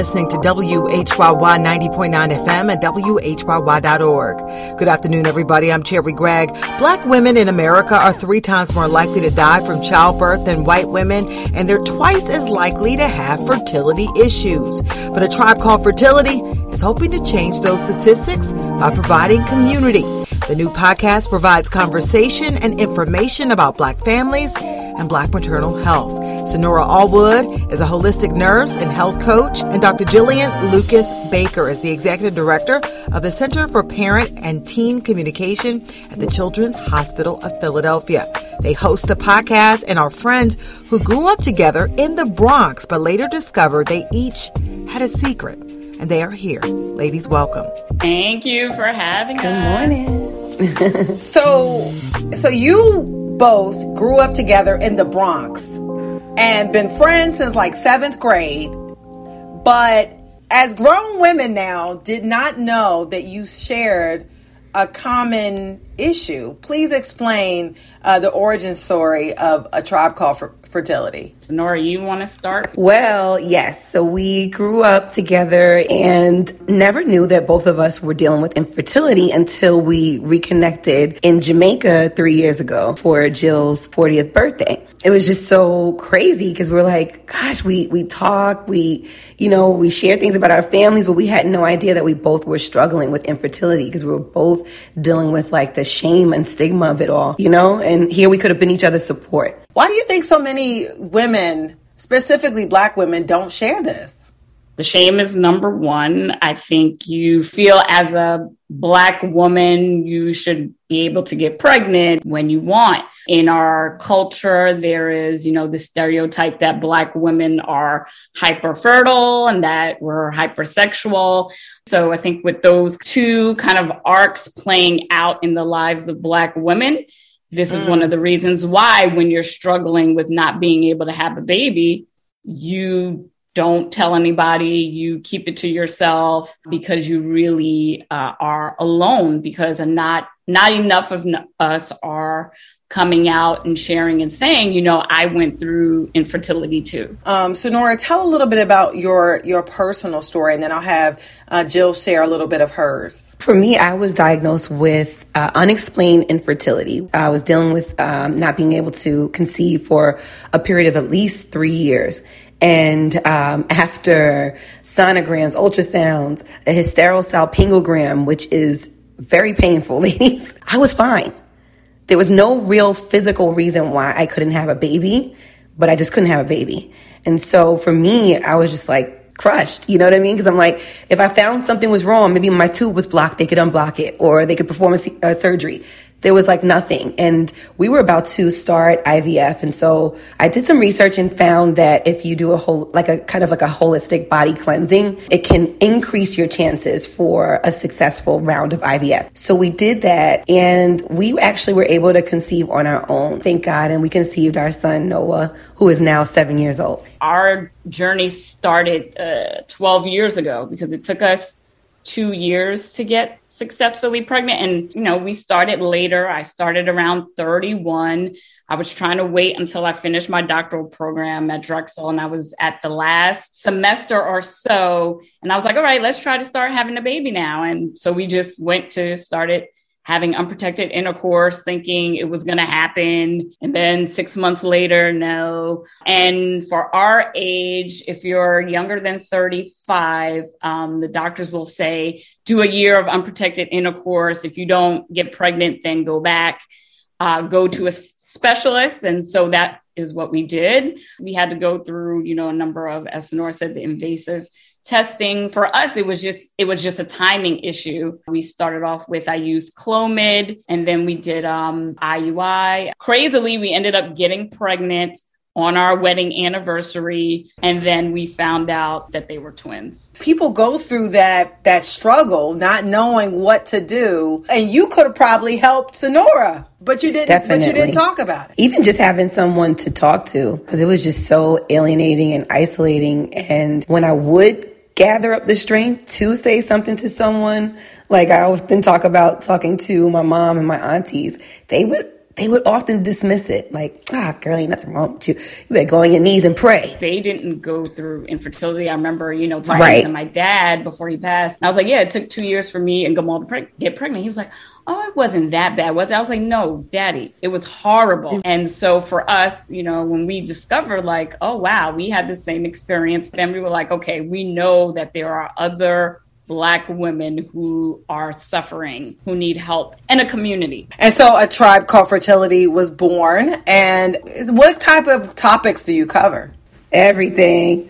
listening to WHYY 90.9 FM and WHYY.org. Good afternoon, everybody. I'm Cherry Gregg. Black women in America are 3 times more likely to die from childbirth than white women, and they're twice as likely to have fertility issues. But A Tribe Called Fertility is hoping to change those statistics by providing community. The new podcast provides conversation and information about Black families and Black maternal health. Sonora Allwood is a holistic nurse and health coach, and Dr. Jillian Lucas Baker is the executive director of the Center for Parent and Teen Communication at the Children's Hospital of Philadelphia. They host the podcast and are friends who grew up together in the Bronx, but later discovered they each had a secret. And they are here. Ladies, welcome. Thank you for having us. Good morning. So you both grew up together in the Bronx and been friends since like 7th grade, but as grown women now did not know that you shared a common issue. Please explain the origin story of A Tribe Called Fertility. Sonora, you want to start? Well, yes. So we grew up together and never knew that both of us were dealing with infertility until we reconnected in Jamaica 3 years ago for Jill's 40th birthday. It was just so crazy because we're like, gosh, we talk, we share things about our families, but we had no idea that we both were struggling with infertility because we were both dealing with like the shame and stigma of it all, and here we could have been each other's support. Why do you think so many women, specifically Black women, don't share this? The shame is number one. I think you feel as a Black woman, you should be able to get pregnant when you want. In our culture, there is, the stereotype that Black women are hyperfertile and that we're hypersexual. So I think with those two kind of arcs playing out in the lives of Black women, this is one of the reasons why when you're struggling with not being able to have a baby, you don't tell anybody, you keep it to yourself because you really are alone because not enough of us are coming out and sharing and saying, I went through infertility too. Sonora, tell a little bit about your personal story, and then I'll have Jill share a little bit of hers. For me, I was diagnosed with unexplained infertility. I was dealing with not being able to conceive for a period of at least 3 years. And after sonograms, ultrasounds, a hysterosalpingogram, which is very painful, ladies, I was fine. There was no real physical reason why I couldn't have a baby, but I just couldn't have a baby. And so for me, I was just like crushed, you know what I mean? Because I'm like, if I found something was wrong, maybe my tube was blocked, they could unblock it, or they could perform a surgery. There was like nothing. And we were about to start IVF. And so I did some research and found that if you do a holistic body cleansing, it can increase your chances for a successful round of IVF. So we did that, and we actually were able to conceive on our own. Thank God. And we conceived our son, Noah, who is now 7 years old. Our journey started 12 years ago because it took us 2 years to get successfully pregnant. And, we started later. I started around 31. I was trying to wait until I finished my doctoral program at Drexel. And I was at the last semester or so. And I was like, all right, let's try to start having a baby now. And so we just started having unprotected intercourse, thinking it was going to happen. And then 6 months later, no. And for our age, if you're younger than 35, the doctors will say, do a year of unprotected intercourse. If you don't get pregnant, then go back, go to a specialist. And so that is what we did. We had to go through, a number of, as Sonora said, the invasive testing. For us, it was just a timing issue. We started off with, I used Clomid, and then we did IUI. Crazily, we ended up getting pregnant on our wedding anniversary, and then we found out that they were twins. People go through that struggle, not knowing what to do, and you could have probably helped Sonora, but you didn't. Definitely. But you didn't talk about it. Even just having someone to talk to, because it was just so alienating and isolating. And when I would gather up the strength to say something to someone, like I often talk about talking to my mom and my aunties, they would they would often dismiss it. Like, girl, ain't nothing wrong with you. You better go on your knees and pray. They didn't go through infertility. I remember, talking to my dad before he passed. And I was like, yeah, it took 2 years for me and Gamal to get pregnant. He was like, oh, it wasn't that bad, was it? I was like, no, Daddy, it was horrible. And so for us, when we discovered like, oh, wow, we had the same experience, then we were like, okay, we know that there are other Black women who are suffering, who need help in a community. And so A Tribe Called Fertility was born. And what type of topics do you cover? Everything.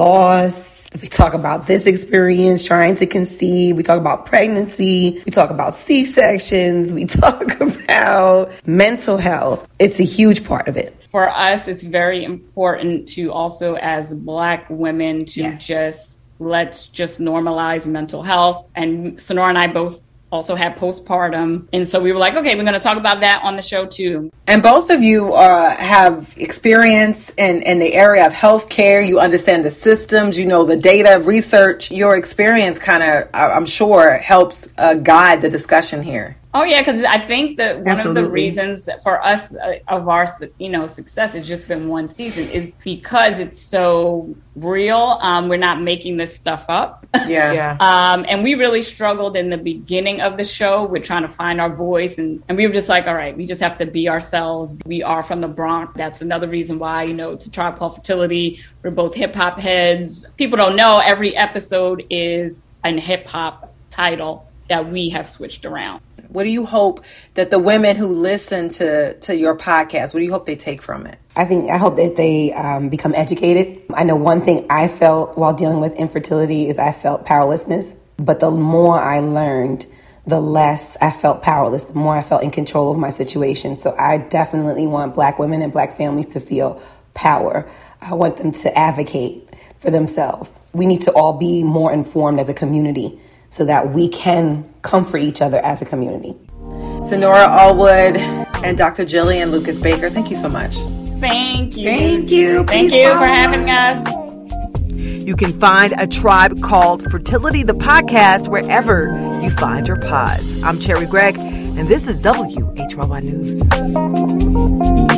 Loss. We talk about this experience, trying to conceive. We talk about pregnancy. We talk about C-sections. We talk about mental health. It's a huge part of it. For us, it's very important to also, as Black women, to let's just normalize mental health. And Sonora and I both also had postpartum. And so we were like, okay, we're going to talk about that on the show too. And both of you have experience in the area of healthcare. You understand the systems, the data, research. Your experience kind of, I'm sure, helps guide the discussion here. Oh, yeah, because I think that one of the reasons for us of our, success has just been one season is because it's so real. We're not making this stuff up. Yeah. And we really struggled in the beginning of the show with trying to find our voice. And we were just like, all right, we just have to be ourselves. We are from the Bronx. That's another reason why, it's A Tribe Called Fertility. We're both hip hop heads. People don't know every episode is a hip hop title that we have switched around. What do you hope that the women who listen to your podcast, what do you hope they take from it? I hope that they become educated. I know one thing I felt while dealing with infertility is I felt powerlessness. But the more I learned, the less I felt powerless, the more I felt in control of my situation. So I definitely want Black women and Black families to feel power. I want them to advocate for themselves. We need to all be more informed as a community so that we can comfort each other as a community. Sonora Allwood and Dr. Jillian Lucas Baker, thank you so much. Thank you. Thank you. Thank you for having us. You can find A Tribe Called Fertility, the podcast, wherever you find your pods. I'm Cherry Gregg, and this is WHYY News.